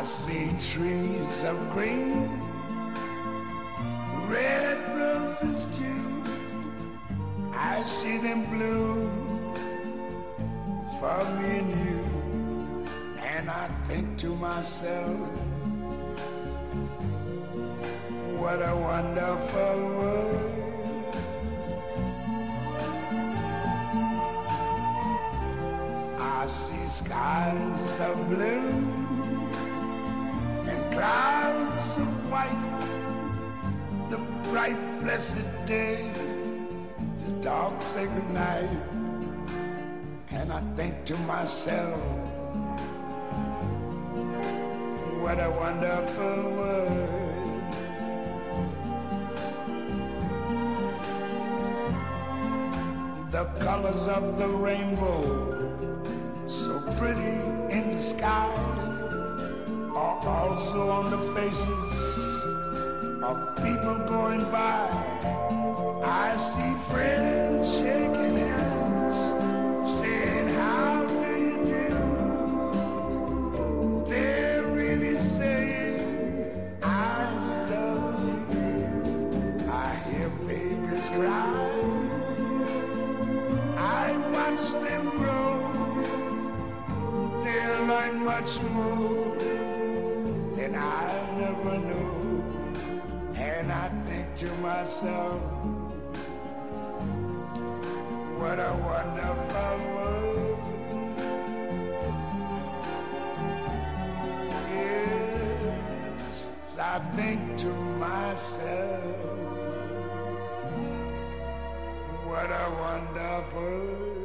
see trees of green, red roses too. I see them bloom for me and you. And I think to myself, what a wonderful world. I see skies of blue and clouds of white, the bright blessed day, the dark sacred night. And I think to myself, what a wonderful world. The colors of the rainbow, so pretty in the sky, are also on the faces of people going by. I see friends shaking hands, saying, how do you do? They're really saying, I love you. I hear babies cry, I watch them grow. They'll learn much more than I never knew. And I think to myself, what a wonderful world. Yes, I think to myself, what a wonderful world.